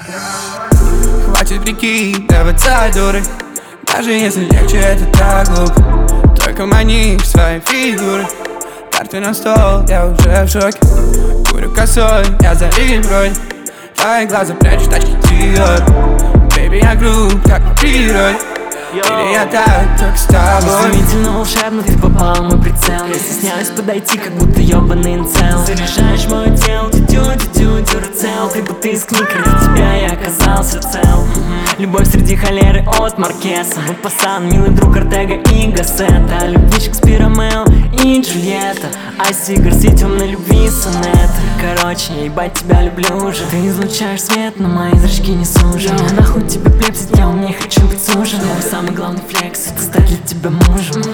Хватит прикидываться дурой, даже если легче, это так глупо. Только манишь своей фигурой, карты на стол, я уже в шоке. Курю косой, я залит бронь, твои глаза прячут тачки Диор. Baby, я груб, как по природе, или я так, только с тобой. Изумительно волшебно ты попал в мой прицел. Я стесняюсь подойти, как будто ёбаный инцел. Заряжаешь мое тело, тю-тю-тю-тю, дюрацел. Ты будто из книг, ради тебя я оказался цел. Любовь среди холеры от Маркеса. Вот пасан, милый друг Ортега и Гассета. Любви Шекспира, Ромео и Джульетта. Айси Гарси, темной любви сонета. Короче, я ебать тебя люблю уже. Ты излучаешь свет, но мои зрачки не сужены. Нахуй тебе плепсить, я умнее хочу быть суженым. Самый главный флекс — это стать для тебя мужем.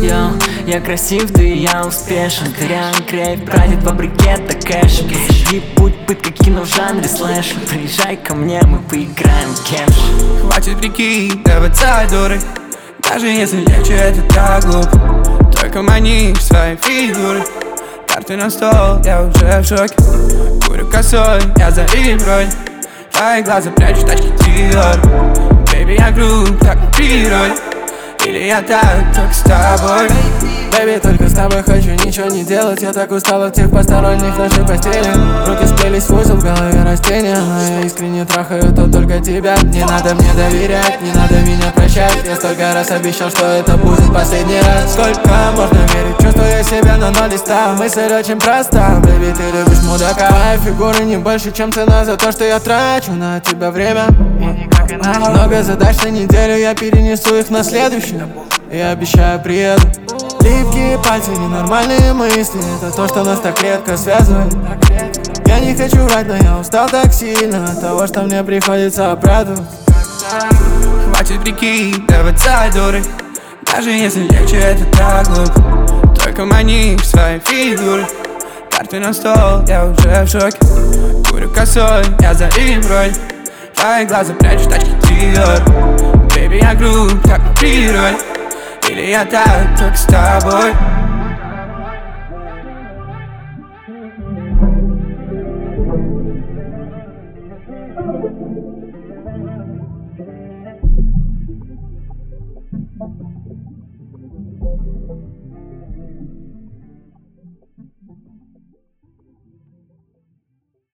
Я красив, да и я успешен. Кориан Крейв, прадед во брикета кэш. Посреди путь пытка, кино в жанре слэш. Приезжай ко мне, мы поиграем в кэш. Хватит прикидываться дурой, даже если легче, это так глупо. Только манишь своей фигурой, карты на стол, я уже в шоке. Курю косой, я залит бронь, твои глаза прячут тачки Диор. Baby, я груб, как по природе, или я так, только с тобой. Baby, только с тобой хочу ничего не делать. Я так устал от всех посторонних в нашей постели. Руки сплелись в узел, в голове растения. Но я искренне трахаю, то только тебя. Не надо мне доверять, не надо меня прощать. Я столько раз обещал, что это будет последний раз. Сколько можно верить, чувствую себя на 0 листа. Мысль очень проста, baby, ты любишь мудака. Моя фигура не больше, чем цена за то, что я трачу на тебя время. Много задач на неделю, я перенесу их на следующую. Я обещаю, приеду. Липкие пальцы, ненормальные мысли. Это то, что нас так редко связывает. Я не хочу врать, но я устал так сильно от того, что мне приходится оправдывать. Хватит прикидываться дурой, даже если легче, это так глупо. Только манишь своей фигурой, карты на стол, я уже в шоке. Курю косой, я залит бронь, твои глаза прячут тачки Диор. Baby, я груб, как по природе, или я так, только с тобой.